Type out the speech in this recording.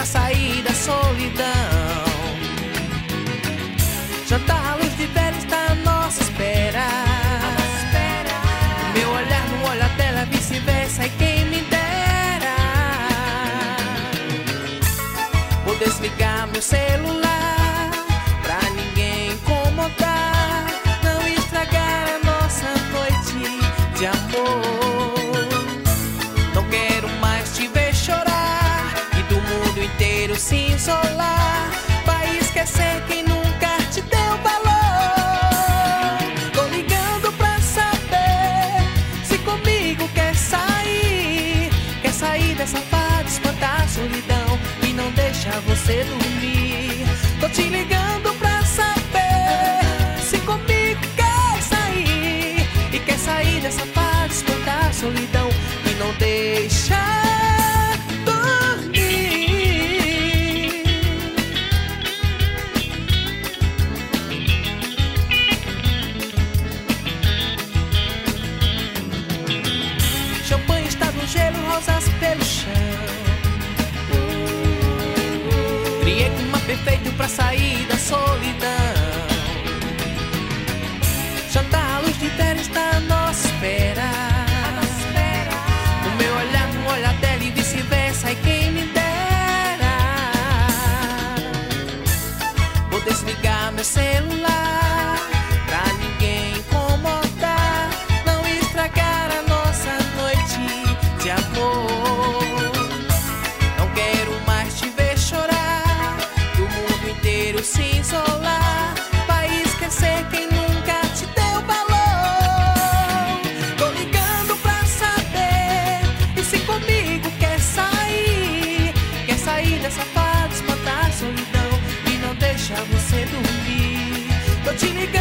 pra sair da solidão. Jantar à luz de vela está à nossa espera. O meu olhar não olha a tela, vice-versa, e quem me dera vou desligar meu celular pra ninguém incomodar, não estragar a nossa noite de amor. Não quero mais te ver chorar e do mundo inteiro se isolar. Vai esquecer quem nunca te deu valor. Tô ligando pra saber se comigo quer sair dessa fada, espantar a solidão e não deixar você dormir. Tô te ligando pra saber se comigo quer sair dessa fada, espantar a solidão e não deixar dormir. Champanhe está no gelo, rosas pelo chão. Criei clima perfeito pra sair da solidão. Jantar à luz de vela está à nossa espera. O meu olhar não olha a tela e vice-versa, e quem me dera vou desligar meu celular pra ninguém incomodar, não estragar a nossa noite de amor. Não quero mais te ver chorar, do mundo inteiro se isolar. Vai esquecer quem nunca te deu valor. Tô ligando pra saber e se comigo quer sair dessa fada, espantar a solidão e não deixar você dormir. Tô te ligando